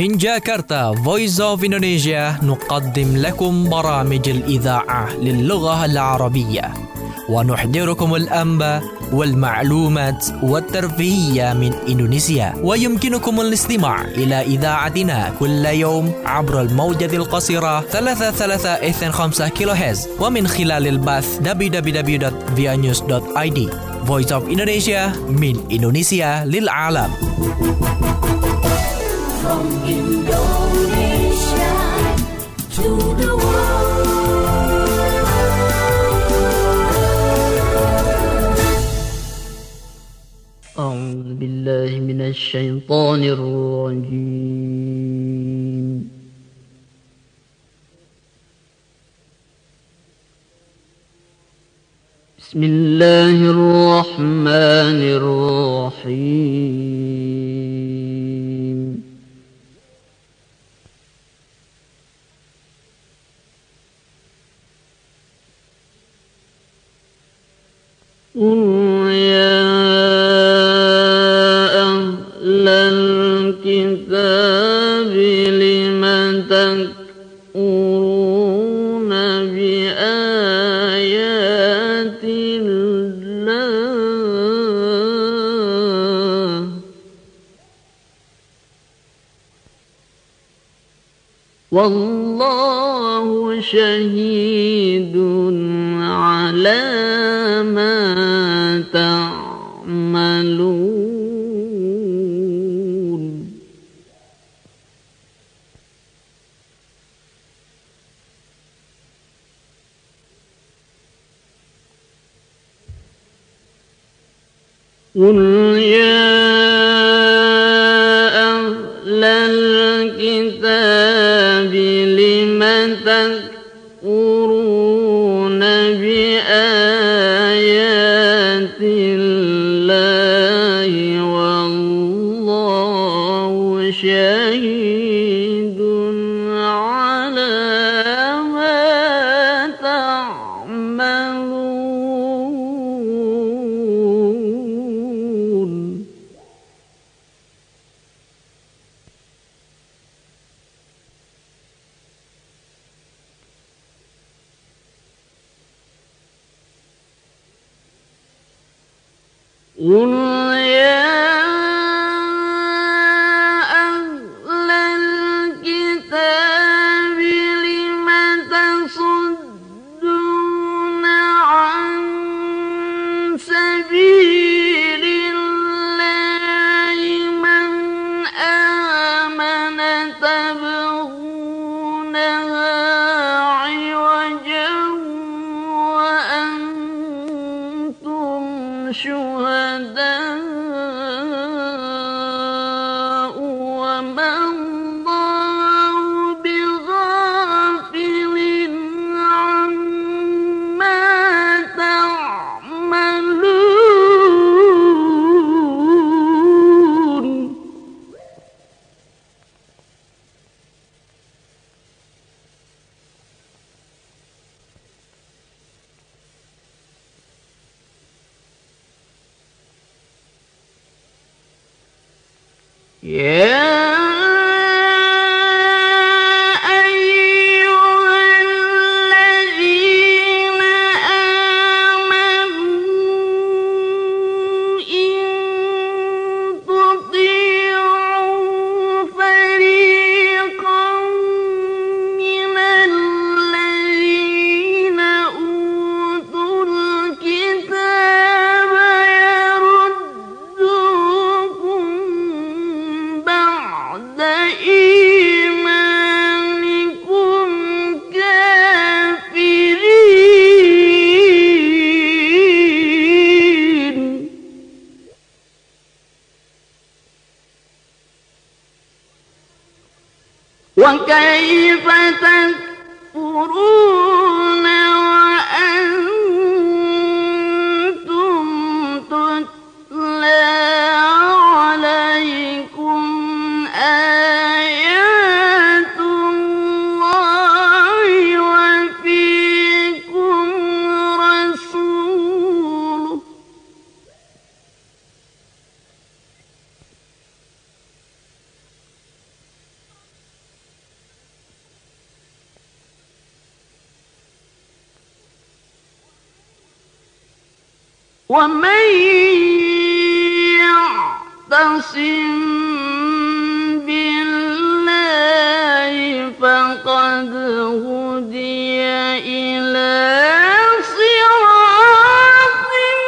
من جاكرتا Voice of Indonesia نقدم لكم برامج الإذاعة للغة العربية ونحضركم الأنباء والمعلومات والترفيهية من إندونيسيا. ويمكنكم الاستماع إلى إذاعتنا كل يوم عبر الموجة القصيرة 33.5 كيلوهرتز ومن خلال البث www.vianews.id. Voice of Indonesia من إندونيسيا للعالم. From Indonesia to the world. أعوذ بالله من الشيطان الرجيم. بسم الله الرحمن الرحيم. قل يا أهل الكتاب لم تكفرون بآيات الله والله شهيد على ما تعملون. قل يا أهل الكتاب لم تكفرون بآيات الله والله شهيد على ما تعملون. قل يا أهل الكتاب لم تصدون عن سبيل الله من آمن تبغونها عوجا وأنتم شهداء وما الله بغافل عما تعملون. يا أيها الذين آمنوا إن تطيعوا فريقا من الذين أوتوا الكتاب يردوكم بعد إيمانكم كافرين. وكيف تكفرون وأنتم تتلى عليكم آيات الله وفيكم رسوله ومن يعتصم بالله فقد هدي إلى صراط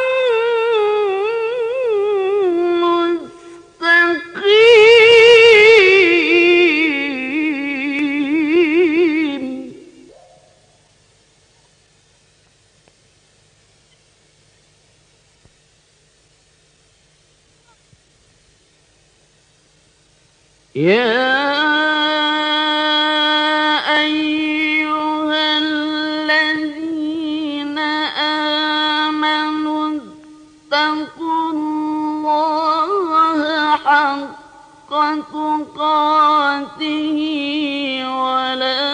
مستقيم. يا أيها الذين آمنوا اتقوا الله حق تقاته ولا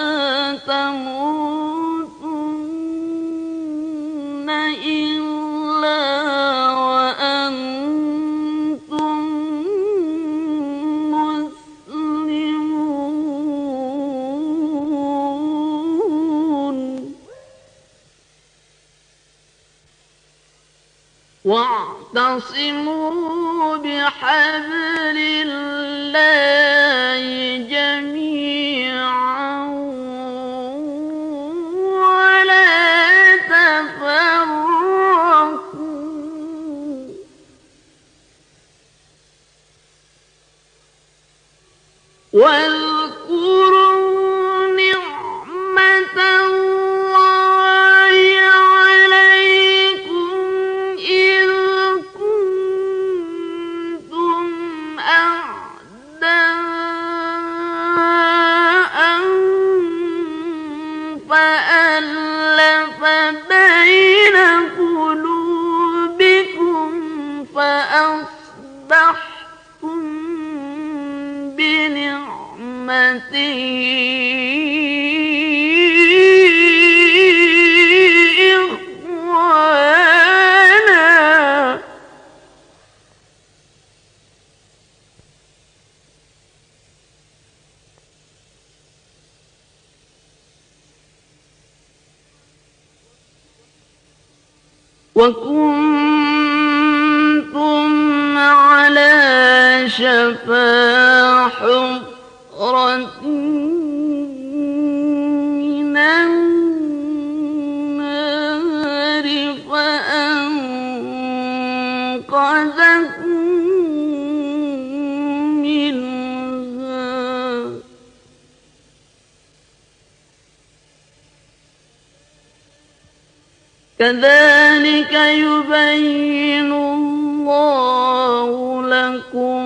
تموتن إلا وأنتم واعتصموا بحبل الله جميعا ولا تفرقوا واذكروا نعمة الله عليكم إذ كنتم أعداء فألف بين قلوبكم فأصبحتم بنعمته إخوانا وكنتم على شفا حفرة من النار فأنقذكم منها كذلك يبين الله لكم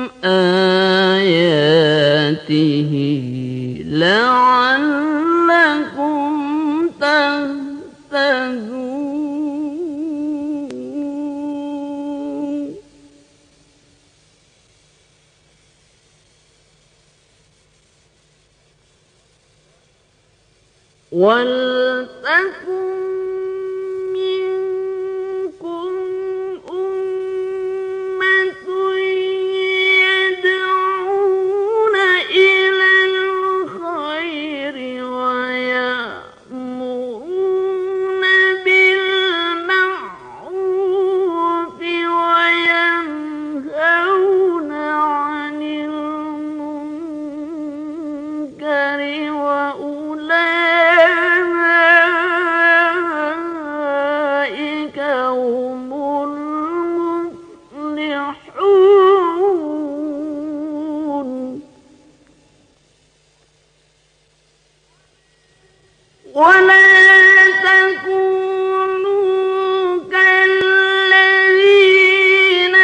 آياته لعلكم تهتدون. ولتكن منكم أمة يدعون إلى الخير ويأمرون بالمعروف وينهون عن المنكر وأولئك هم المفلحون. ولا تكونوا كالذين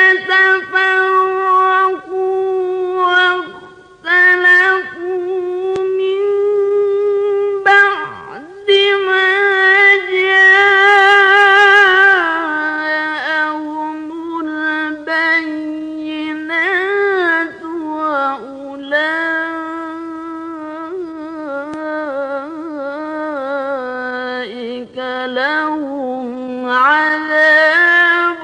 تفرقوا واختلفوا من بعد ما جاءهم البينات وأولئك لهم عذاب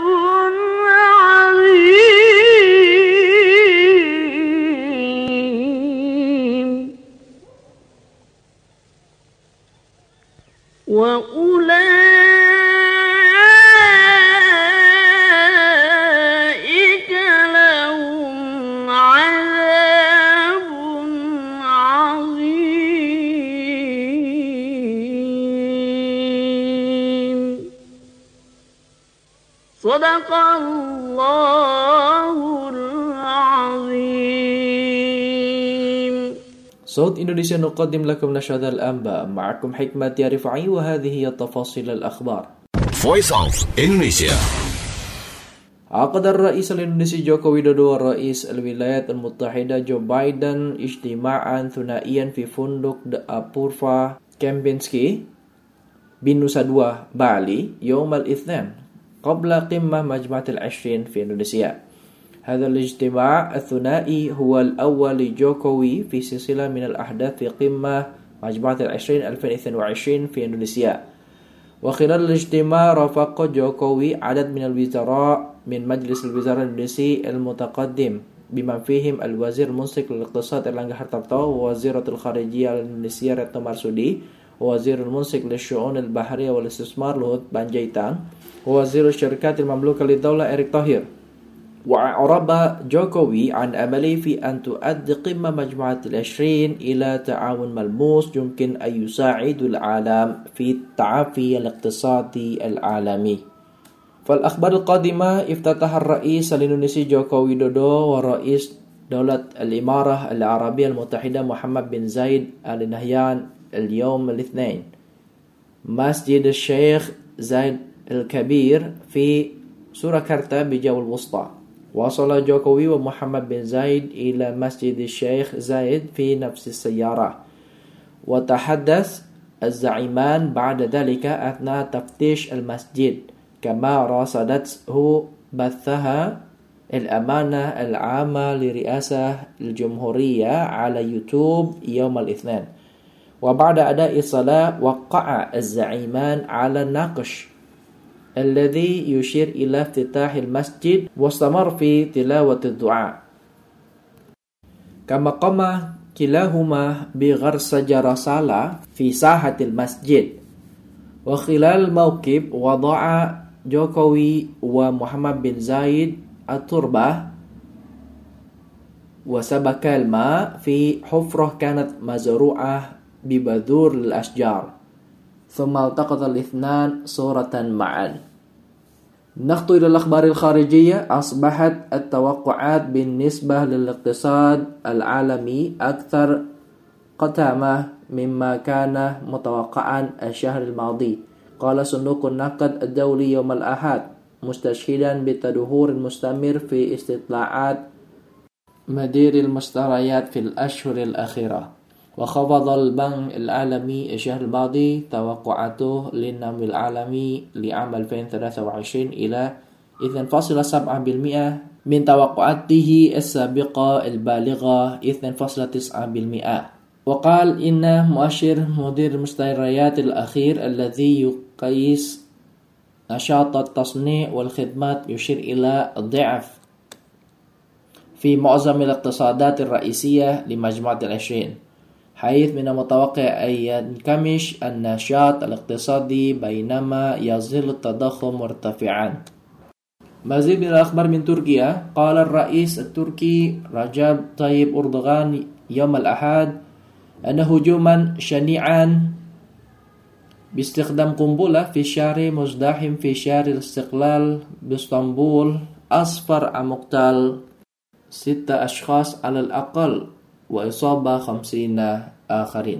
عظيم. وأولئك صدق الله العظيم. صوت إندونيسيا نقدم لكم نشرة الأنباء. معكم حكمة رفعي وهذه هي تفاصيل الأخبار. Voice of Indonesia. عقد الرئيس الإندونيسي جوكو ويدودو ورئيس الولايات المتحدة جو بايدن اجتماعا ثنائيا في فندق أبورفا كامبينسكي بنوسا دوا بالي يوم الاثنين قبل قمة مجمع العشرين في إندونيسيا. هذا الاجتماع الثنائي هو الأول لجوكوي في سلسلة من الأحداث في قمة مجمع العشرين 2022 في إندونيسيا. وخلال الاجتماع رافق جوكوي عدد من الوزراء من مجلس الوزراء الإندونيسي المتقدم بمن فيهم الوزير المنسق للاقتصاد إرلangga Hartarto ووزيرة الخارجية الإندونيسية رتنو مرسودي ووزير المنسق للشؤون البحرية والاستثمار لوهوت بانجايتان ووزير الشركات المملوكة للدولة إريك طاهر. وأعرب جوكوي عن أمله في أن تؤدي قمة مجموعة العشرين إلى تعاون ملموس يمكن أن يساعد العالم في التعافي الاقتصادي العالمي. فالأخبار القادمة افتتح الرئيس الإندونيسي جوكو ويدودو ورئيس دولة الإمارة العربية المتحدة محمد بن زايد آل نهيان اليوم الاثنين مسجد الشيخ زايد الكبير في سوركارتا بجاو الوسطى. وصل جوكوي ومحمد بن زايد إلى مسجد الشيخ زايد في نفس السيارة. وتحدث الزعيمان بعد ذلك أثناء تفتيش المسجد كما رصدته بثها الأمانة العامة لرئاسة الجمهورية على يوتيوب يوم الاثنين. وبعد أداء الصلاة وقع الزعيمان على النقش الذي يشير إلى افتتاح المسجد واستمر في تلاوة الدعاء. كما قام كلاهما بغرس جرسالة في ساحة المسجد. وخلال الموكب وضع جوكوي ومحمد بن زايد التربة وسبك الماء في حفرة كانت مزروعة ببذور الأشجار ثم التقط الاثنان صورة معا. نخطو إلى الأخبار الخارجية. أصبحت التوقعات بالنسبة للاقتصاد العالمي أكثر قتامة مما كان متوقعا الشهر الماضي، قال صندوق النقد الدولي يوم الأحد مستشهدا بالتدهور المستمر في استطلاعات مدير المشتريات في الأشهر الأخيرة. وخفض البنك العالمي الشهر الماضي توقعاته للنمو العالمي لعام 2023 إلى 2.7% من توقعاته السابقة البالغة 2.9%. وقال إن مؤشر مدير المشتريات الأخير الذي يقيس نشاط التصنيع والخدمات يشير إلى ضعف في معظم الاقتصادات الرئيسية لمجموعة العشرين، حيث من المتوقع أن ينكمش النشاط الاقتصادي بينما يظل التضخم مرتفعا. مزيد من الأخبار من تركيا. قال الرئيس التركي رجب طيب أردوغان يوم الأحد أن هجوما شنيعا باستخدام قنبلة في شارع مزدحم في شارع الاستقلال باسطنبول أسفر عن مقتل 6 أشخاص على الأقل وإصابة 50 آخرين.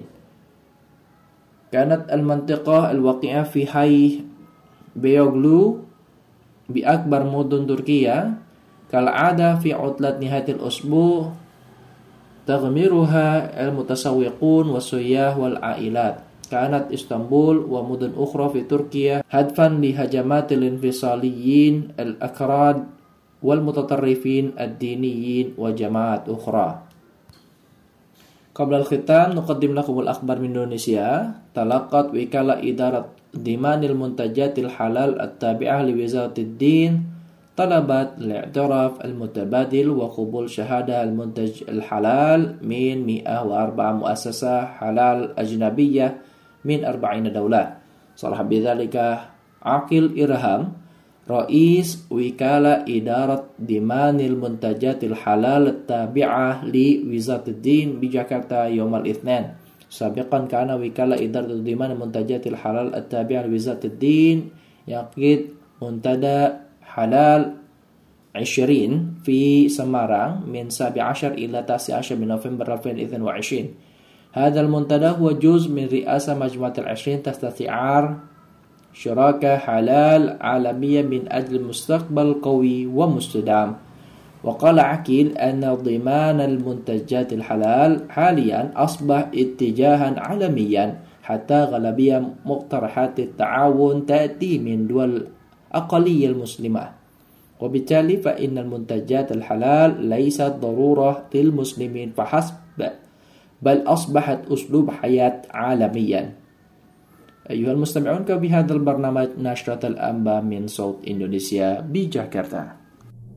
كانت المنطقة الواقعة في حي بيوغلو بأكبر مدن تركيا كالعادة في عطلة نهاية الأسبوع تغمرها المتسوقون والسياح والعائلات. كانت اسطنبول ومدن أخرى في تركيا هدفا لهجمات الانفصاليين الأكراد والمتطرفين الدينيين وجماعات أخرى. قبل الختام نقدم لكم الأخبار من إندونيسيا. تلقت وكالة إدارة ضمان المنتجات الحلال التابعة لوزارة الدين طلبات الاعتراف المتبادل وقبول شهادة المنتج الحلال من 104 مؤسسة حلال أجنبية من 40 دولة. صرح بذلك عاقل إرهام رئيس وكالة إدارة ضمان المنتجات الحلال التابعة لوزارة الدين بجاكرتا يوم الاثنين. سابقا كان وكالة إدارة ضمان المنتجات الحلال التابعة لوزارة الدين يقيد منتدى halal 20 في سمارang من 17 إلى 19 من نوفمبر 2022. هذا المنتدى هو جزء من رئاسة مجموعة ال20 تستشعار شراكة حلال عالمية من أجل مستقبل قوي ومستدام. وقال عقيل أن ضمان المنتجات الحلال حاليا أصبح اتجاها عالميا، حتى غالبية مقترحات التعاون تأتي من دول الأقلية المسلمة، وبالتالي فإن المنتجات الحلال ليست ضرورة للمسلمين فحسب، بل أصبحت أسلوب حياة عالميا. أيها المستمعون، بهذا البرنامج نشرة الأنباء من صوت إندونيسيا بجاكرتا.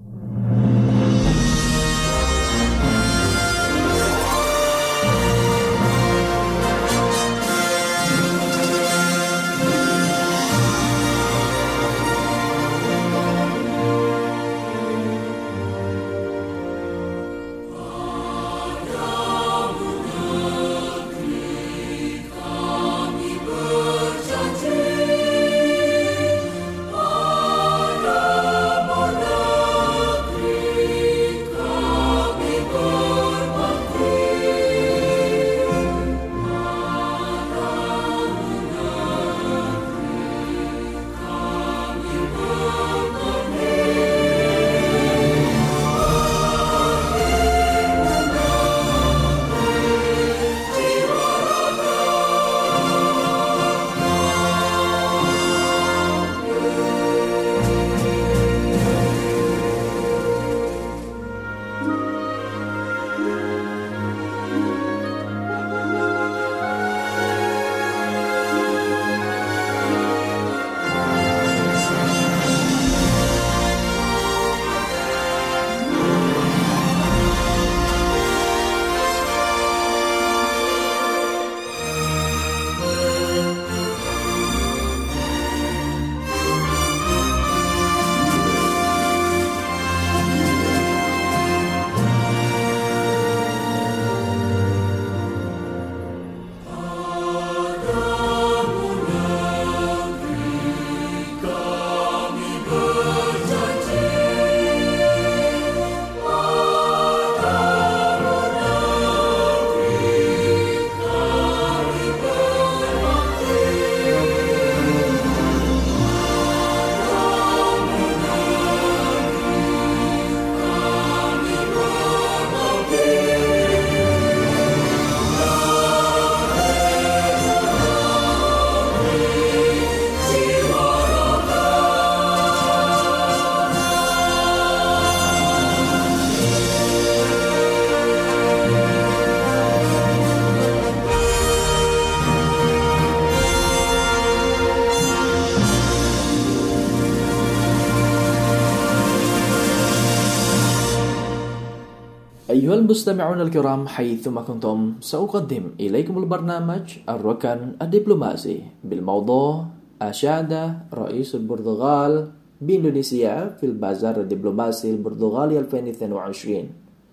أيها المستمعون الكرام حيثما كنتم، سأقدم إليكم البرنامج الركن الدبلوماسي بالموضوع أشاد رئيس البرتغال بإندونيسيا في البازار الدبلوماسي البرتغالي 2022.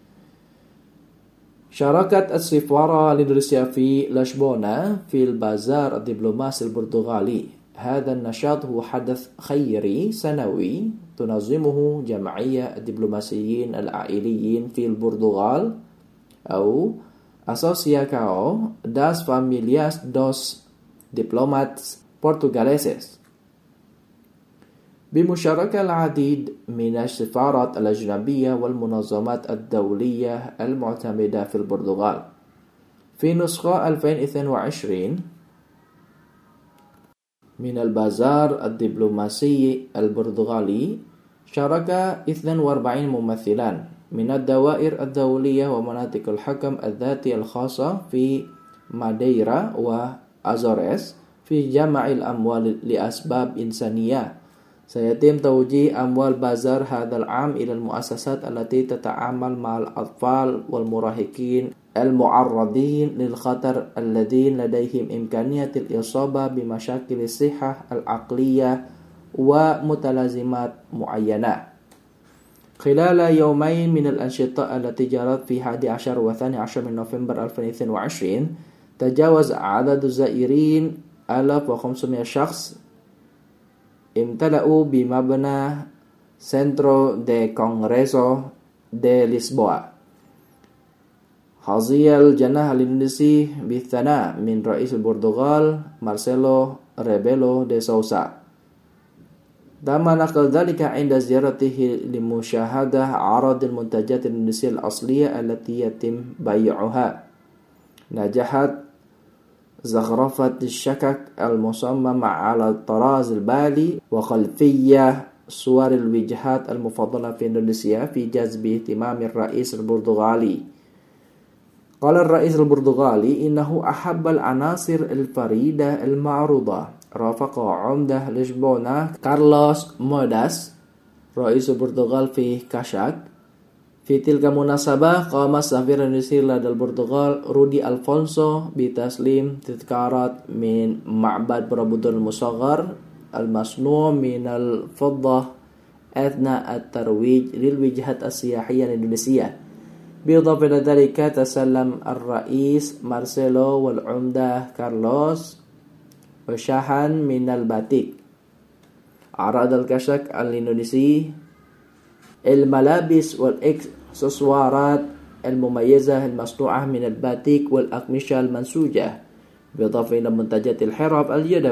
شاركت السفارة الإندونيسية في لشبونة في البازار الدبلوماسي البرتغالي. هذا النشاط هو حدث خيري سنوي تنظمه جمعية الدبلوماسيين العائليين في البرتغال أو Asociação das Famílias dos Diplomatas Portugueses، بمشاركة العديد من السفارات الأجنبية والمنظمات الدولية المعتمدة في البرتغال. في نسخة 2022 من البازار الدبلوماسي البرتغالي شارك 42 ممثلا من الدوائر الدولية ومناطق الحكم الذاتي الخاصة في ماديرا وأزوريس في جمع الأموال لأسباب إنسانية. سيتم توجيه أموال بازار هذا العام إلى المؤسسات التي تتعامل مع الأطفال والمراهقين المعرضين للخطر الذين لديهم إمكانية الإصابة بمشاكل الصحة العقلية ومتلازمات معينة. خلال يومين من الأنشطة التي جرت في 11 و 12 من نوفمبر 2022 تجاوز عدد الزائرين 1500 شخص امتلأوا بمبنى Centro de Congreso de Lisboa. حظي الجناح الإندونيسي بالثناء من رئيس البرتغال مارسيلو ريبيلو دي سوسا. تم نقل ذلك عند زيارته لمشاهدة عرض المنتجات الإندونيسية الأصلية التي يتم بيعها. نجحت زخرفة الشكك المصممة على الطراز البالي وخلفية صور الوجهات المفضلة في إندونيسيا في جذب اهتمام الرئيس البرتغالي. قال الرئيس البرتغالي إنه أحب العناصر الفريدة المعروضة. رافق عمدة لشبونة كارلوس موداس رئيس البرتغال في كاشاك. في تلك المناسبة قام السفير الإندونيسي لدى البرتغال رودي ألفونسو بتسليم تذكارات من معبد برابودور المصغر المصنوع من الفضة أثناء الترويج للوجهات السياحية الإندونيسية. بالإضافة إلى ذلك تسلم الرئيس مارسيلو والعمدة كارلوس وشاحن من الباتيك. عرض الكشك الإندونيسي الملابس والإكسسوارات المميزة المصنوعة من الباتيك والأقمشة المنسوجة، بالإضافة إلى منتجات الحرف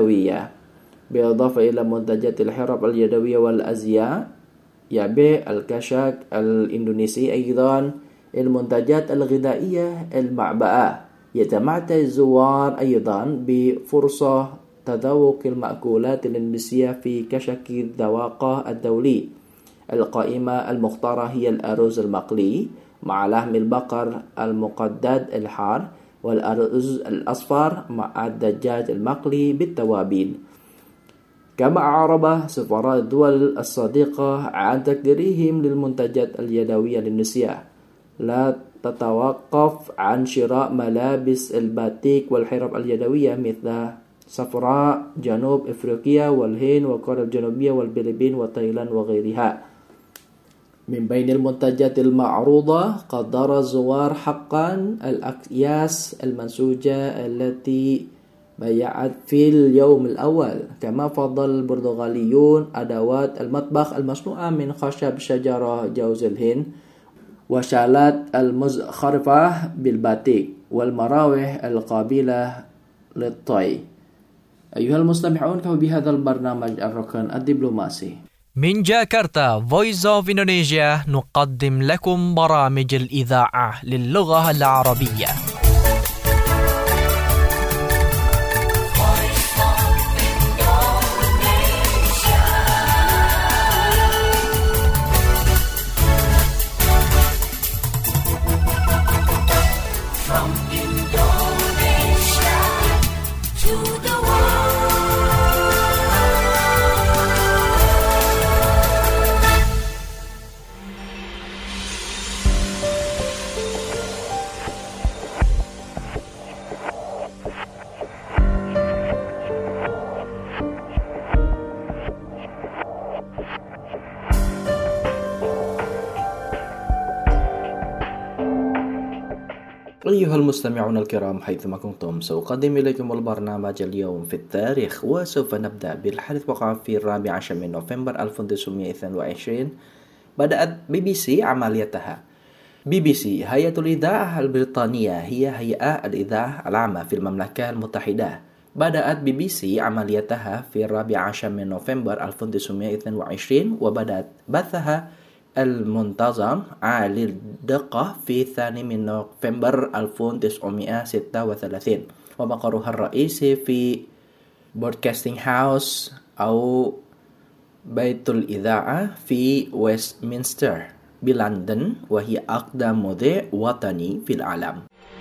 اليدوية والأزياء. يبيع الكشك الإندونيسي أيضا المنتجات الغذائية المعبأة. يتمتع الزوار أيضا بفرصة تذوق المأكولات الإندونيسية في كشك الذواقة الدولي. القائمة المختارة هي الأرز المقلي مع لحم البقر المقدد الحار، والأرز الأصفر مع الدجاج المقلي بالتوابل. كما أعرب سفراء الدول الصديقة عن تقديرهم للمنتجات اليدوية الإندونيسية. لا تتوقف عن شراء ملابس الباتيك والحرف اليدوية مثل صفراء جنوب أفريقيا والهند وكوريا الجنوبية والفلبين وتايلاند وغيرها. من بين المنتجات المعروضة قدر الزوار حقا الأكياس المنسوجة التي بيعت في اليوم الأول. كما فضل البرتغاليون أدوات المطبخ المصنوعة من خشب شجرة جوز الهند وشالات المزخرفة بالباتيك والمراوح القابلة للطي. أيها المستمعون، كما بهذا البرنامج الركن الدبلوماسي من جاكرتا Voice of Indonesia نقدم لكم برامج الإذاعة للغة العربية. From Indonesia to the أيها المستمعون الكرام حيثما كنتم، سأقدم إليكم البرنامج اليوم في التاريخ، وسوف نبدأ بالحدث وقع في 14 من نوفمبر 1922. بدأت BBC عمليتها. BBC هيئة الإذاعة البريطانية هي هيئة الإذاعة العامة في المملكة المتحدة. بدأت BBC عمليتها في 14 من نوفمبر 1922 وبدأت بثها المنتظم عالي الدقة في 2 من نوفمبر 1936 ومقرها الرئيسي في بودكاستينغ هاوس أو بيت الإذاعة في ويستمنستر بلندن، وهي أقدم مذيع وطني في العالم.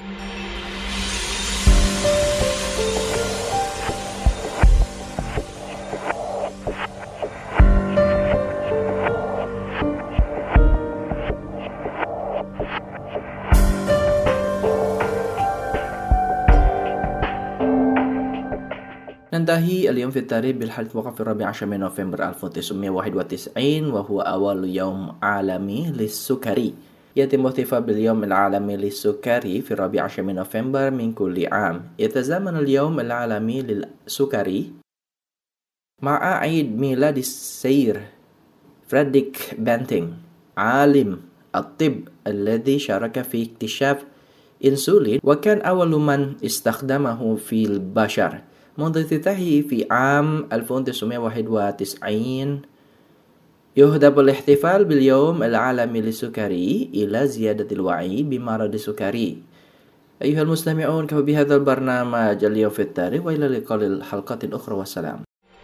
ننتهي اليوم في التاريخ بالحدث وقع في 14 من نوفمبر 1991 وهو أول يوم عالمي للسكري. يتم احتفال باليوم العالمي للسكري في 14 من نوفمبر من كل عام. يتزامن اليوم العالمي للسكري مع عيد ميلاد السير Frederick Banting, عالم الطب الذي شارك في اكتشاف إنسولين وكان أول من استخدمه في البشر منذ افتتاحه في عام 1991. يهدف الاحتفال باليوم العالمي للسكري إلى زيادة الوعي بمرض السكري. أيها المستمعون، كفى بهذا البرنامج اليوم في التاريخ، وإلى اللقاء الحلقات الأخرى، والسلام.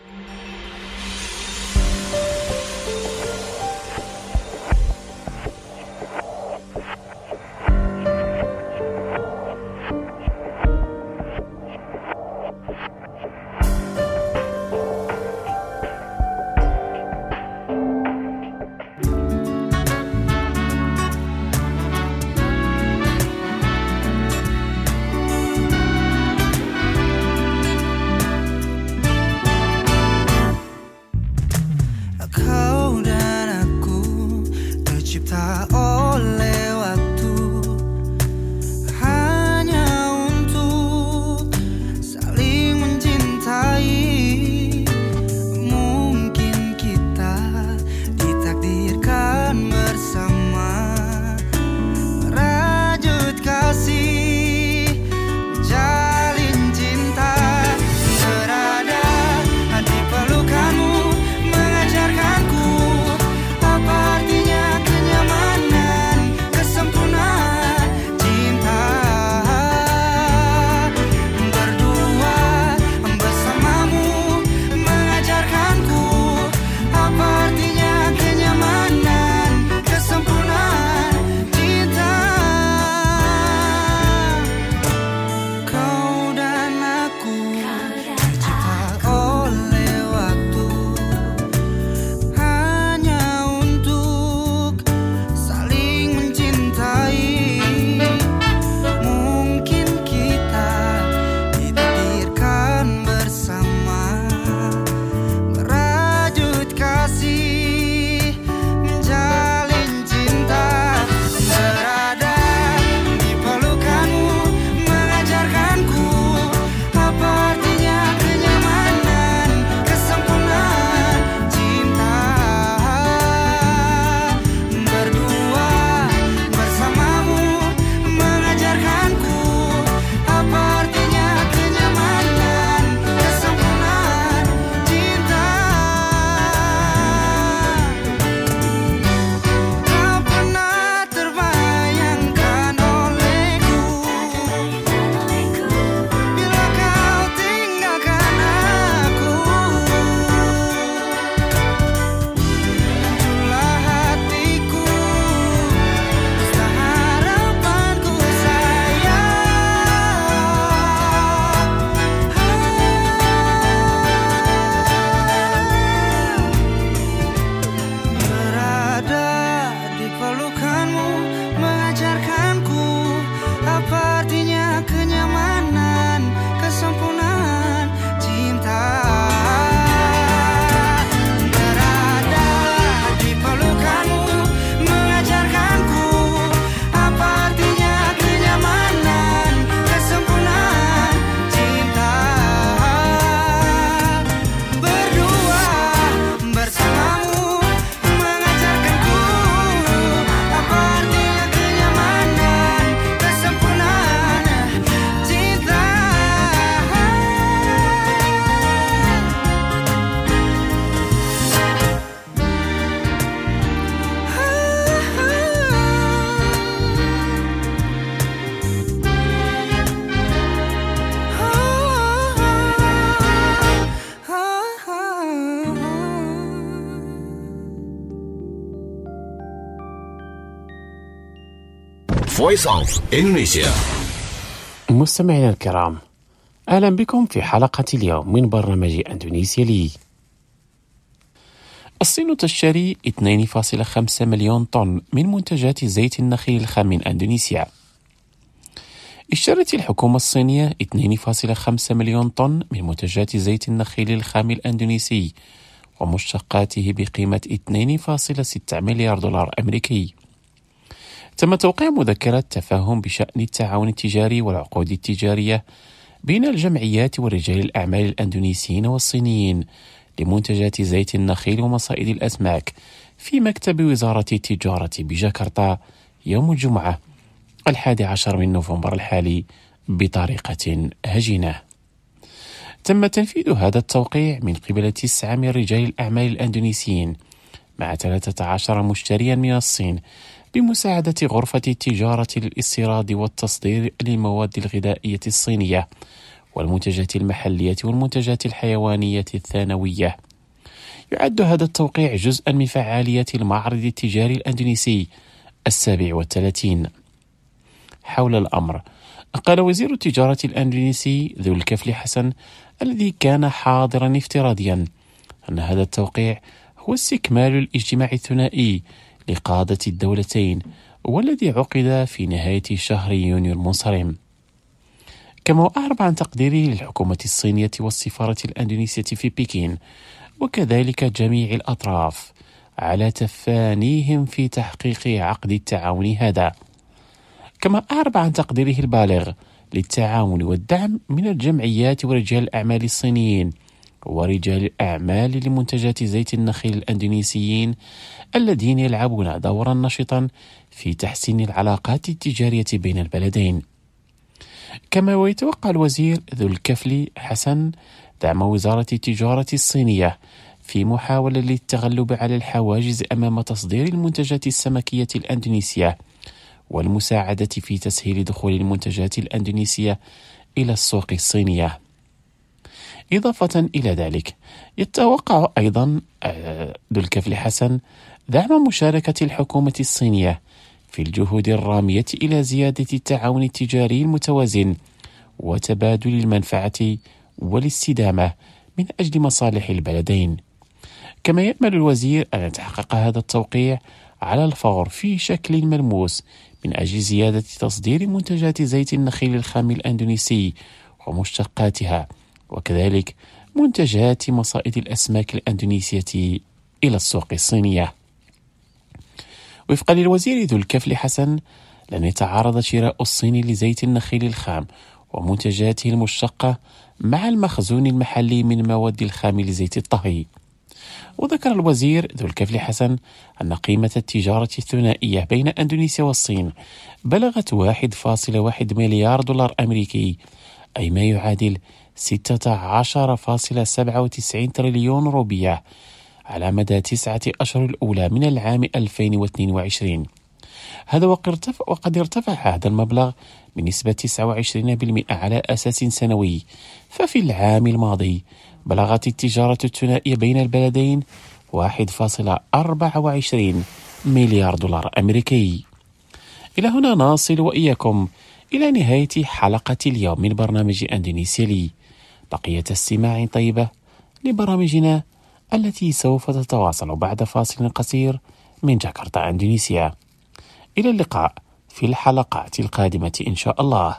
Voice of Indonesia. مستمعينا الكرام، أهلا بكم في حلقة اليوم من برنامج أندونيسيا لي. الصين تشتري 2.5 مليون طن من منتجات زيت النخيل الخام من أندونيسيا. اشترت الحكومة الصينية 2.5 مليون طن من منتجات زيت النخيل الخام الأندونيسي ومشتقاته بقيمة 2.6 مليار دولار أمريكي. تم توقيع مذكرة تفاهم بشأن التعاون التجاري والعقود التجارية بين الجمعيات ورجال الأعمال الأندونيسيين والصينيين لمنتجات زيت النخيل ومصائد الأسماك في مكتب وزارة التجارة بجاكرتا يوم الجمعة 11 من نوفمبر الحالي بطريقة هجينة. تم تنفيذ هذا التوقيع من قبل 9 من رجال الأعمال الأندونيسيين مع 13 مشتريا من الصين بمساعدة غرفة التجارة للاستيراد والتصدير للمواد الغذائية الصينية والمنتجات المحلية والمنتجات الحيوانية الثانوية. يعد هذا التوقيع جزءا من فعالية المعرض التجاري الأندونيسي 37. حول الأمر، قال وزير التجارة الأندونيسي ذو الكفل حسن الذي كان حاضرا افتراضيا أن هذا التوقيع هو استكمال الاجتماع الثنائي لقادة الدولتين والذي عقد في نهاية شهر يونيو المنصرم. كما أعرب عن تقديره للحكومة الصينية والسفارة الأندونيسية في بكين وكذلك جميع الأطراف على تفانيهم في تحقيق عقد التعاون هذا. كما أعرب عن تقديره البالغ للتعاون والدعم من الجمعيات ورجال الأعمال الصينيين ورجال الأعمال لمنتجات زيت النخيل الأندونيسيين الذين يلعبون دورا نشطا في تحسين العلاقات التجارية بين البلدين. كما ويتوقع الوزير ذو الكفل حسن دعم وزارة التجارة الصينية في محاولة للتغلب على الحواجز أمام تصدير المنتجات السمكية الأندونيسية والمساعدة في تسهيل دخول المنتجات الأندونيسية إلى السوق الصينية. إضافة إلى ذلك، يتوقع أيضا ذو الكفل حسن دعم مشاركة الحكومة الصينية في الجهود الرامية إلى زيادة التعاون التجاري المتوازن وتبادل المنفعة والاستدامة من أجل مصالح البلدين. كما يأمل الوزير أن يتحقق هذا التوقيع على الفور في شكل ملموس من أجل زيادة تصدير منتجات زيت النخيل الخام الأندونيسي ومشتقاتها وكذلك منتجات مصائد الأسماك الأندونيسية إلى السوق الصينية. وفقا للوزير ذو الكفل حسن، لن يتعارض شراء الصين لزيت النخيل الخام ومنتجاته المشتقة مع المخزون المحلي من مواد الخام لزيت الطهي. وذكر الوزير ذو الكفل حسن أن قيمة التجارة الثنائية بين أندونيسيا والصين بلغت 1.1 مليار دولار أمريكي، أي ما يعادل 16.97 تريليون روبية على مدى 9 أشهر الأولى من العام 2022. هذا وقد ارتفع هذا المبلغ بنسبة 29% على أساس سنوي، ففي العام الماضي بلغت التجارة الثنائية بين البلدين 1.24 مليار دولار أمريكي. إلى هنا نصل وإياكم إلى نهاية حلقة اليوم من برنامج أندونيسيا لي. بقية استماع طيبة لبرامجنا التي سوف تتواصل بعد فاصل قصير من جاكرتا أندونيسيا. إلى اللقاء في الحلقات القادمة إن شاء الله.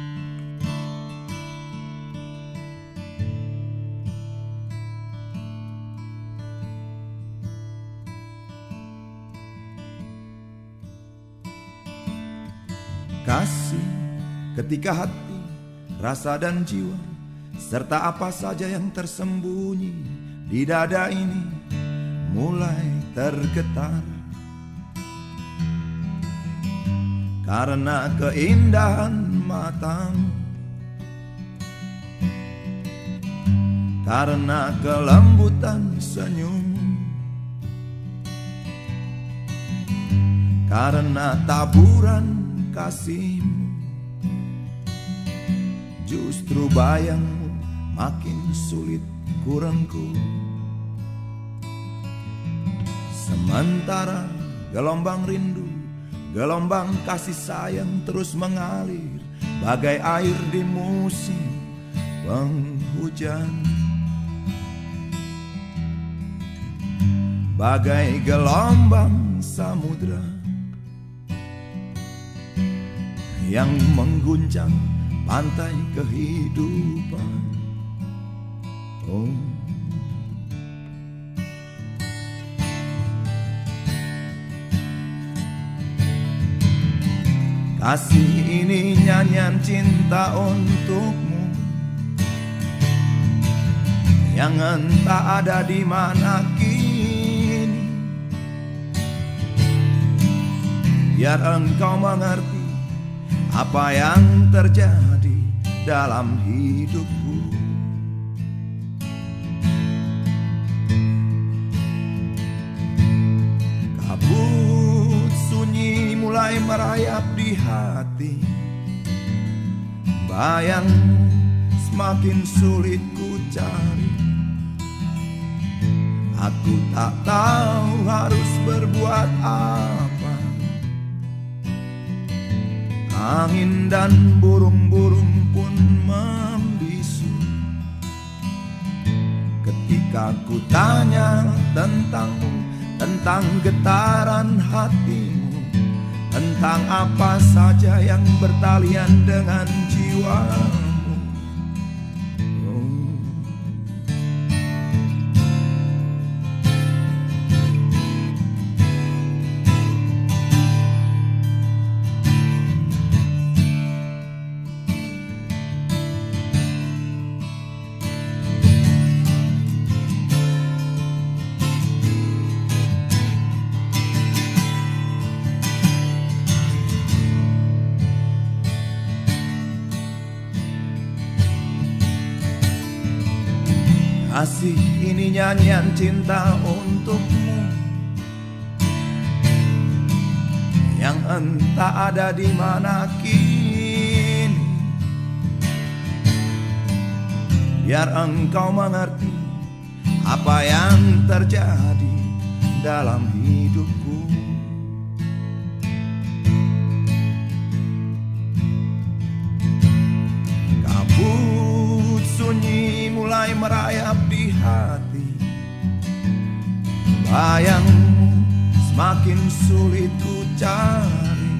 Kasih ketika hati, rasa dan jiwa, serta apa saja yang tersembunyi di dada ini mulai tergetar karena keindahan matamu, karena kelembutan senyummu, karena taburan kasihmu. Justru bayangmu makin sulit kurangku. Sementara gelombang rindu, gelombang kasih sayang terus mengalir bagai air di musim penghujan, bagai gelombang samudra yang mengguncang pantai kehidupan. Oh, kasih ini nyanyian cinta untukmu yang entah ada di mana kini, biar engkau mengerti apa yang terjadi dalam hidupku. Kabut sunyi mulai merayap di hati, bayangmu semakin sulit ku cari. Aku tak tahu harus berbuat apa. Angin dan burung-burung pun membisu ketika ku tanya tentangmu, tentang getaran hatimu, tentang apa saja yang bertalian dengan jiwamu. Kasih ini nyanyian cinta untukmu yang entah ada di mana kini, biar engkau mengerti apa yang terjadi dalam hidupku. Kabut sunyi mulai merayap di hati, bayangmu semakin sulit ku cari.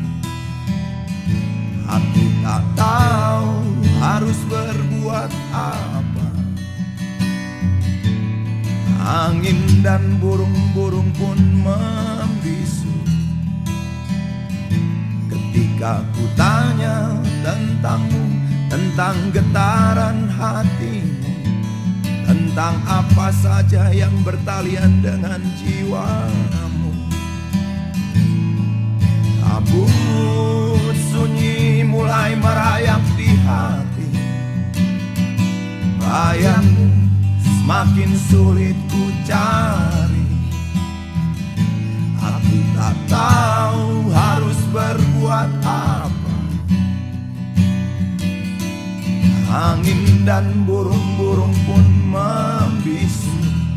Aku tak tahu harus berbuat apa. Angin dan burung-burung pun membisu ketika ku tanya tentangmu, tentang getaran hatimu, tentang apa saja yang bertalian dengan jiwamu. Kabut sunyi mulai merayap di hati, bayangmu semakin sulit ku cari. Aku tak tahu harus berbuat apa. Angin dan burung-burung pun membisu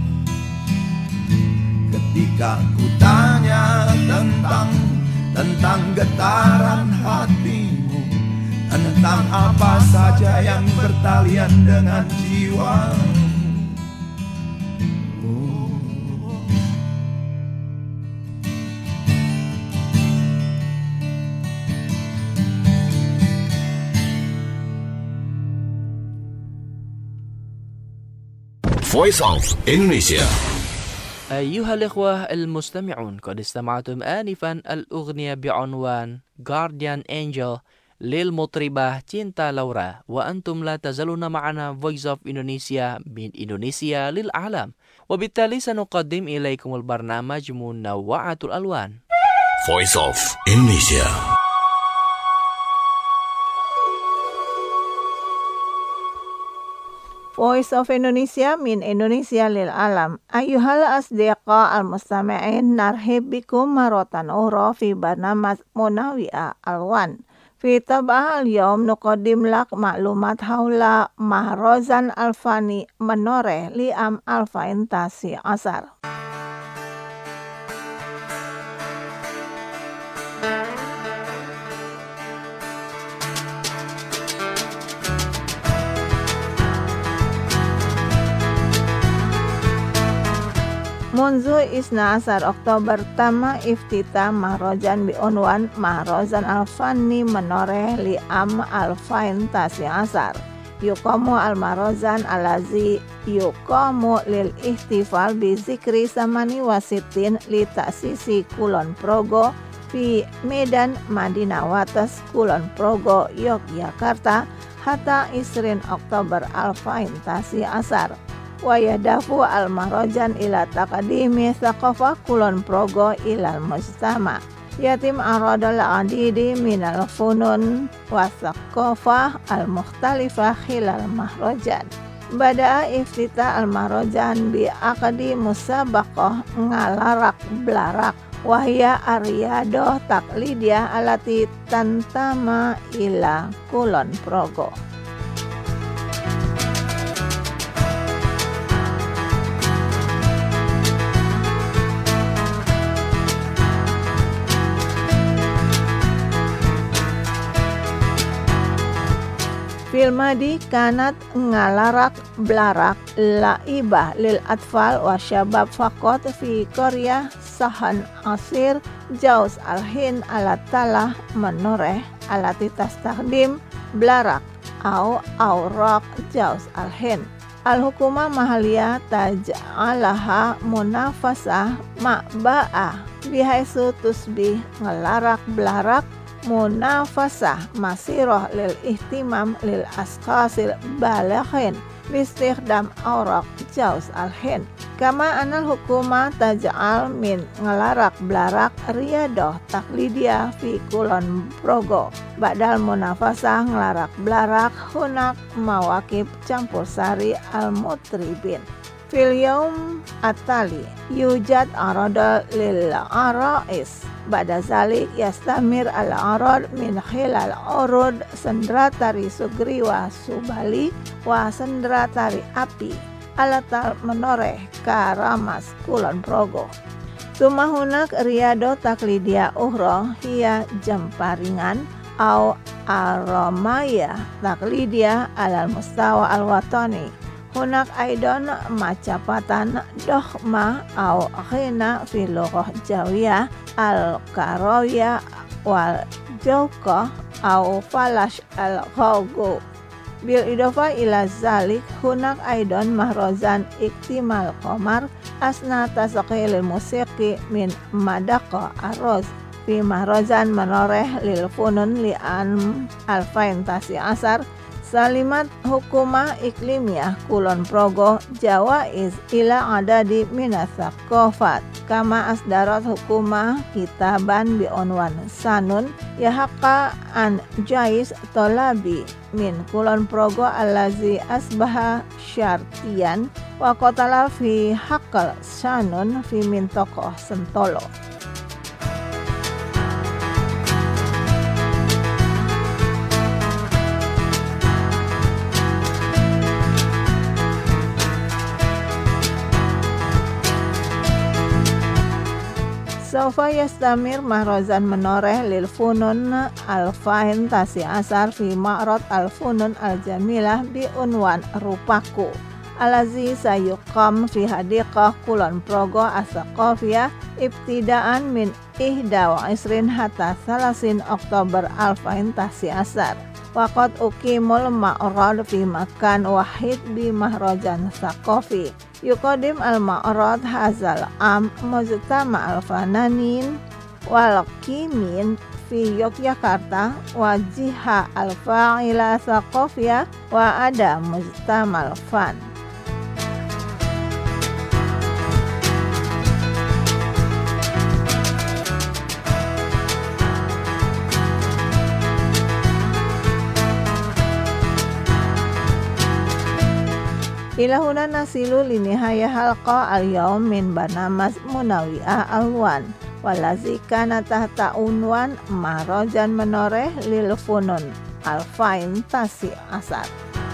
ketika ku tanya tentang getaran hatimu, tentang apa saja yang bertalian dengan jiwamu. Voice of Indonesia. أيها الإخوة المستمعون، قد استمعتم آنفا الأغنية بعنوان Guardian Angel للمطربة تينتا لورا، وأنتم لا تزالون معنا Voice of Indonesia من إندونيسيا للعالم، وبالتالي سنقدم إليكم البرنامج منوعة الألوان. Voice of Indonesia. Voice of Indonesia min Indonesia lil alam. Ayyuhal asdiqa al-mustami'in, narhib bikum maratan ukhra fi barnamaj Munawwi'a Alwan. Fi tab'ah al-yawm nuqaddim lak maklumat haula Mahrazan Al-Fani Menoreh li'am Al-Fain Tasi Asar. Munzu Isna Asar Oktober Tama Iftita Mahrazan Bi'unwan Mahrazan Al-Fani Menoreh Li'am Al-Fain Tasi Asar. Yuqamu al-Mahrazan alazi yuqamu lil ihtifal bi zikri samani wasitin li ta'sisi Kulon Progo fi Medan Madinah Watas Kulon Progo Yogyakarta hatta Isrin Oktober Al-Fain Tasi Asar. Wa yadafu al-Mahrazan ila taqdimi thaqafah Kulon Progo ilal mujtama yatim aradal adidi minal funun wasaqafah al-mukhtalifah khilal mahrajan. Bada'a iftita al-mahrajan bi aqdi musabaqah ngalarak blarak wahya aryadoh taklidiyah alati tantama ila Kulon Progo. Filmadi kanat ngalarak blarak laibah lil atfal wa syabab faqat fi Korea sahan asir jauz al-hin ala talah menoreh alati tastakdim blarak au aurak jauz al-hin. Al-hukuma mahaliyah taj'alaha munafasah ma'ba'ah bihaisu tusbih ngelarak belarak munafasah masiroh lil ihtimam lil asqasil balaghin bistikhdam aurak jauz al-hin. Kama anal hukuma taj'al min ngelarak belarak riyadoh taklidiyah fi Kulon Progo. Badal munafasah ngelarak belarak hunak mawakib campur sari al-mutribin. Fil yaum atali yujad arada lil arais. Ba'da zalik yastamir al-arad min khilal urud sendratari sugri wa subali wa sendratari api alatal menoreh karamas Kulon Progo. Tumahunak riyado taklidia uhro hiya jemparingan au aromaya taklidia alal mustawa al-watani. Hunak aidon macapatan dohma au khina fi lughah jawiyah al-karawiyah wal jawqah au falash al-ghawgu. Bil idofa ila zalik hunak aidon mahrozan iktimal qamar asna tasaqil musiki min madaqa arroz fi mahrozan menoreh lil funun li'an alfain tasi asar salimat hukuma iklimiyah Kulon Progo jawaiz ila adadi minasaqofat kama asdarat hukuma kitaban bi onwan sanun yahaqqa an jais tolabi min Kulon Progo allazi asbaha syartiyan wa qatala fi haqqal sanun fi mintokoh Sentolo. Saufa yastamir mahrozan menoreh lil funun al-fahin tasi asar fi ma'rad al-funun al-jamilah bi unwan rupaku alazi sayuqam fi hadiqah Kulon Progo as-saqafiyah ibtidaan min 21 hatta 30 Oktober al-fahin tasi asar. Waqad ukimul ma'rad fi makan wahid bi mahrojan saqafi. Yuqadim al-ma'rad hazal am mujtama al-fananin wal kimin fi Yogyakarta wa jiha al-fa'ila saqafiyah wa ada mujtama al-fan. Ilahuna nasilu linihaya halqa al-yawm min barnamas Munawi'ah Alwan walazi kana tahta unwan mahrajan menoreh lil funun al-fain tasi asar.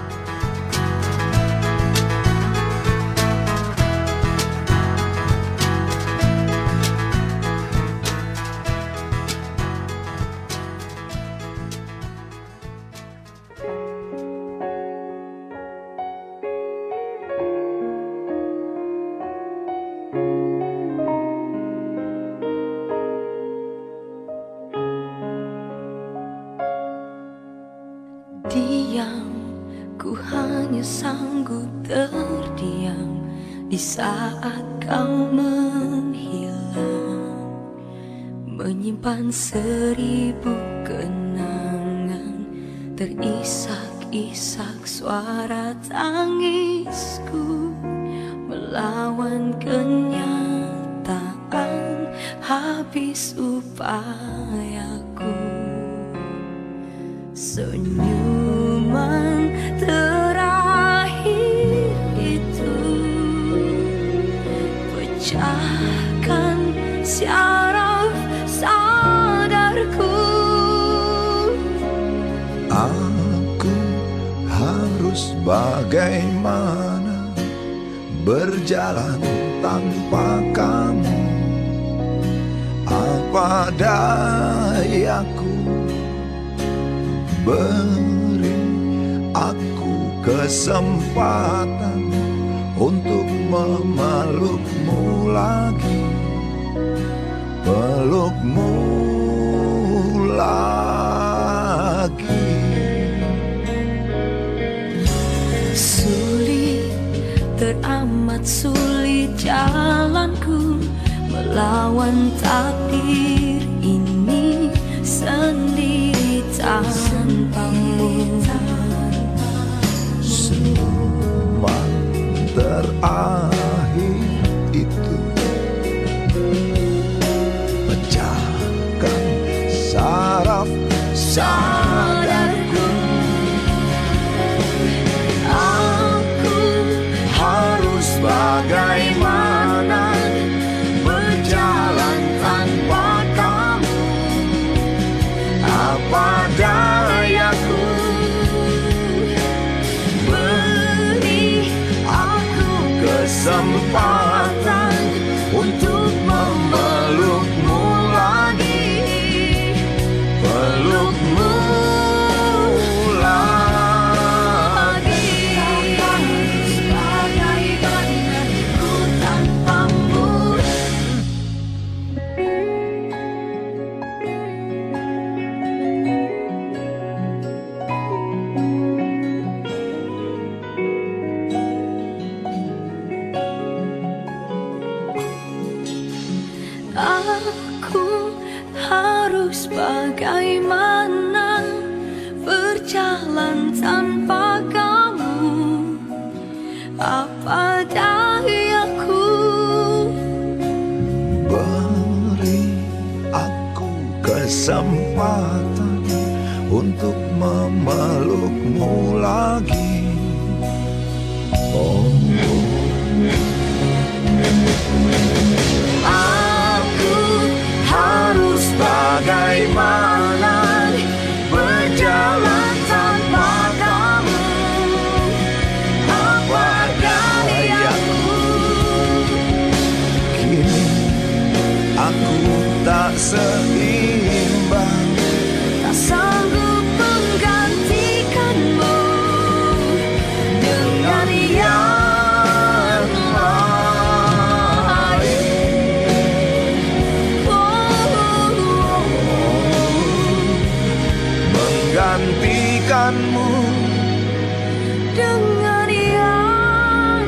Diam, ku hanya sanggup terdiam di saat kau menghilang, menyimpan 1000 kenangan, terisak-isak suara tangisku, melawan kenyataan habis upayaku. Senyuman terakhir itu pecahkan syaraf sadarku. Aku harus bagaimana berjalan tanpa kamu? Apa dayaku? Beri aku kesempatan untuk memelukmu lagi, pelukmu lagi. Sulit, teramat sulit jalanku melawan takdir ini sendiri tanpamu. Senyuman terakhir itu pecahkan saraf sadarku. Aku harus bagaimana berjalan tanpa kamu? Apa dayaku? Beri aku kesempatan untuk memelukmu lagi, pelukmu lagi. Bagaimana ku tanpamu? Aku harus bagaimana berjalan tanpa kamu? Apa dayaku? Beri aku kesempatan untuk memelukmu lagi. Oh. Aku harus bagaimana berjalan tanpa kamu? Apa dayaku? Kini aku tak seimbang, tak sanggup menggantikanmu dengan yang menggantikanmu dengan yang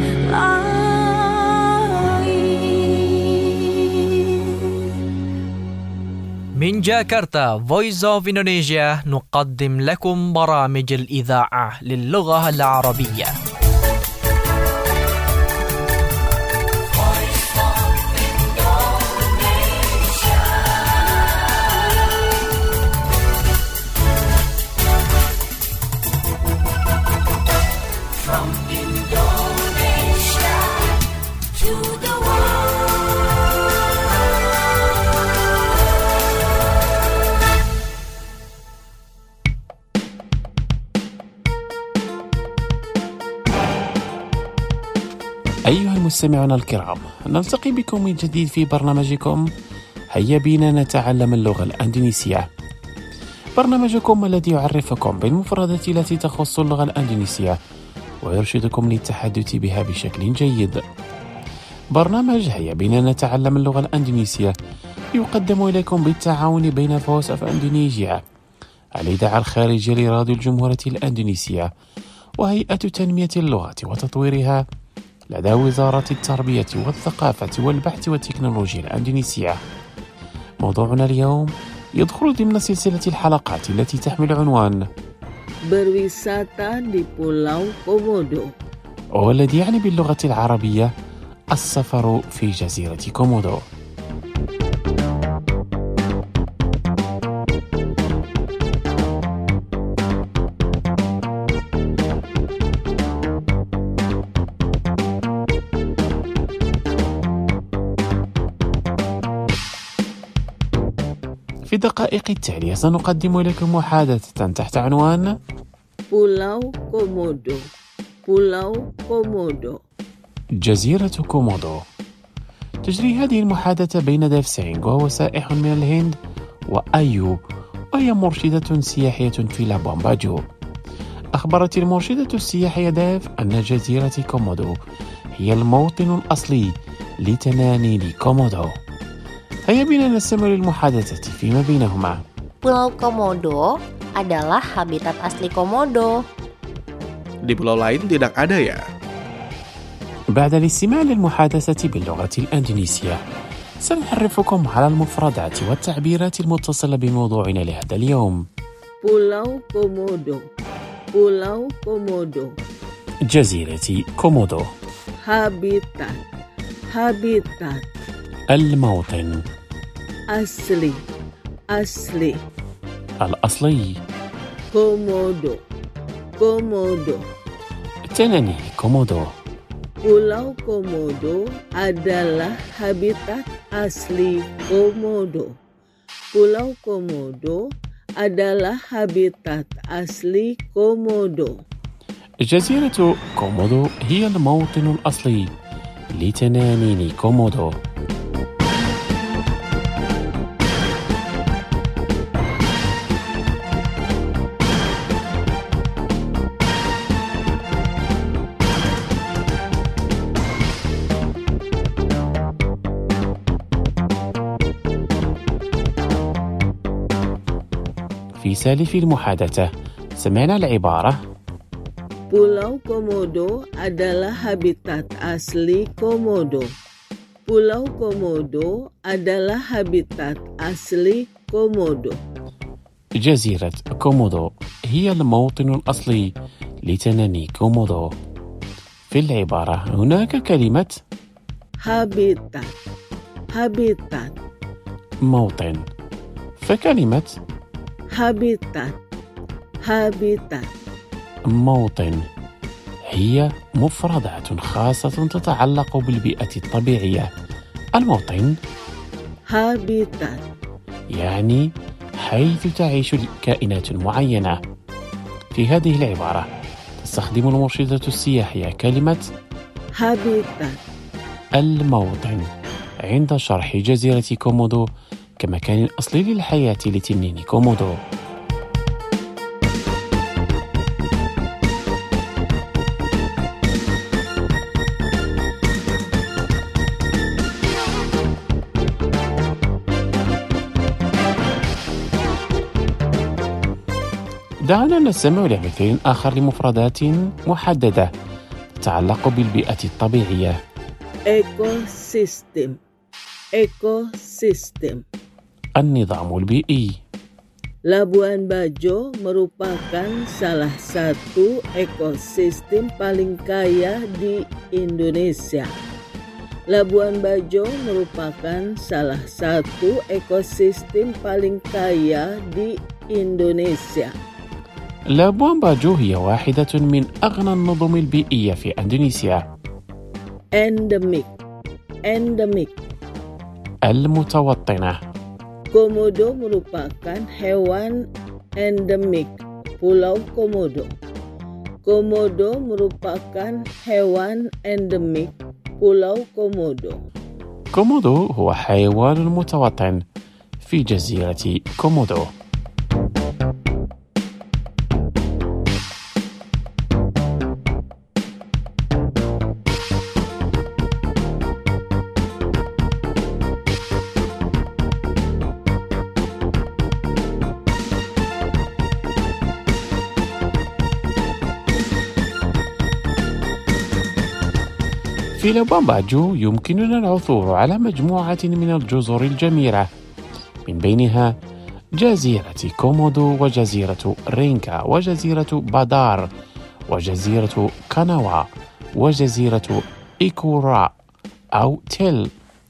lain. من جاكرتا Voice of Indonesia نقدم لكم برامج الإذاعة للغة العربية. أيها المستمعون الكرام، نلتقي بكم من جديد في برنامجكم هيا بنا نتعلم اللغة الأندونيسية، برنامجكم الذي يعرفكم بالمفردات التي تخص اللغة الأندونيسية ويرشدكم للتحدث بها بشكل جيد. برنامج هيا بنا نتعلم اللغة الأندونيسية يقدم إليكم بالتعاون بين فويس أوف إندونيسيا، الإذاعة الخارجية لراديو الجمهورية الأندونيسية، وهيئة تنمية اللغة وتطويرها لدى وزارة التربية والثقافة والبحث والتكنولوجيا الأندونيسية. موضوعنا اليوم يدخل ضمن سلسلة الحلقات التي تحمل عنوان berwisata di Pulau Komodo، والذي يعني باللغة العربية السفر في جزيرة كومودو. في الدقائق التالية سنقدم لكم محادثة تحت عنوان Pulau Komodo. Pulau Komodo. جزيرة كومودو. تجري هذه المحادثة بين ديف سينغ وهو سائح من الهند وأيو وهي مرشدة سياحية في لابوان باجو. أخبرت المرشدة السياحية ديف أن جزيرة كومودو هي الموطن الأصلي لتنانين كومودو. هيا بنا نستمر للمحادثة فيما بينهما. Pulau Komodo adalah habitat asli Komodo. Di pulau lain tidak ada ya? بعد الاستماع للمحادثة باللغة الإندونيسية سنعرفكم على المفردات والتعبيرات المتصلة بموضوعنا لهذا اليوم. Pulau Komodo. Pulau Komodo. جزيرة كومودو. Habitat. Habitat. الموطن. Asli. Asli. الأصلي. Komodo. Komodo. تنانين كومودو. Pulau Komodo adalah habitat asli Komodo. Pulau Komodo adalah habitat asli Komodo. جزيرة كومودو هي الموطن الأصلي لتنانين كومودو. في سالف المحادثة سمعنا العبارة Pulau Komodo adalah habitat asli Komodo. Pulau Komodo adalah habitat asli Komodo. جزيرة كومودو هي الموطن الأصلي لتنانين كومودو. في العبارة هناك كلمة Habitat. Habitat. موطن، فكلمة Habitat. Habitat. موطن هي مفردات خاصة تتعلق بالبيئة الطبيعية. الموطن Habitat. يعني حيث تعيش الكائنات المعينة. في هذه العبارة تستخدم المرشدة السياحية كلمة Habitat. الموطن عند شرح جزيرة كومودو كمكان أصلي للحياة لتنين كومودو. دعونا نستمع لمثال آخر لمفردات محددة تتعلق بالبيئة الطبيعية. Ekosistem. Ekosistem. النظام البيئي. Labuan Bajo merupakan salah satu ekosistem paling kaya di Indonesia. Labuan Bajo merupakan salah satu ekosistem paling kaya di Indonesia. لابوان باجو هي واحدة من أغنى النظم البيئية في إندونيسيا. Endemic. Endemic. المتوطنة. Komodo merupakan hewan endemik Pulau Komodo. Komodo merupakan hewan endemik Pulau Komodo. كومودو هو حيوان متوطن في جزيرة كومودو. في لابوان باجو يمكننا العثور على مجموعة من الجزر الجميلة، من بينها جزيرة كومودو وجزيرة رينكا وجزيرة بادار وجزيرة كانوا وجزيرة إيكورا أو تيل.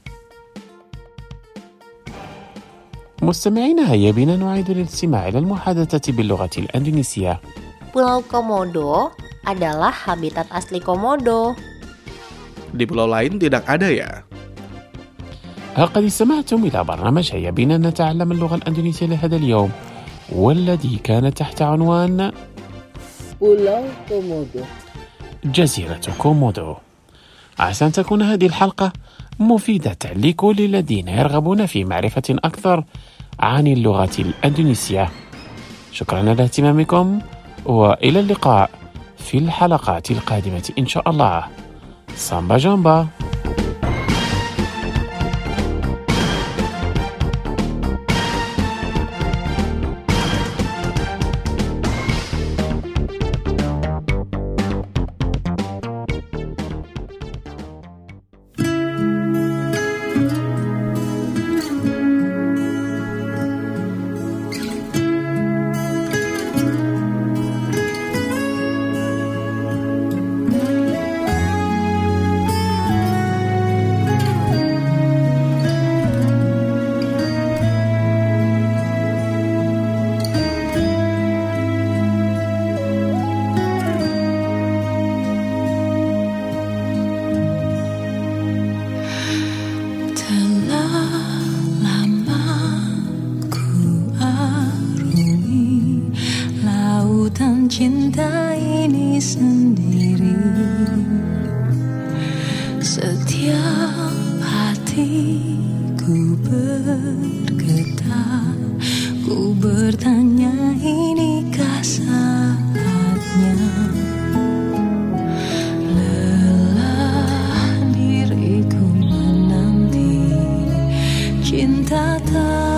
مستمعين، هيا بنا نعيد الاستماع إلى المحادثة باللغة الإندونيسية. Pulau Komodo adalah habitat asli Komodo. Di pulau lain tidak ada ya? قد استمعتم إلى برنامج هيا بنا نتعلم اللغة الأندونيسية لهذا اليوم، والذي كان تحت عنوان Pulau Komodo. جزيرة كومودو. عسى أن تكون هذه الحلقة مفيدة لكل الذين يرغبون في معرفة أكثر عن اللغة الأندونيسية. شكرا لاهتمامكم، وإلى اللقاء في الحلقات القادمة إن شاء الله. سامبا جامبا. Cinta ini sendiri, setiap hatiku bergetar, ku bertanya inikah saatnya. Lelah diriku menanti cinta tak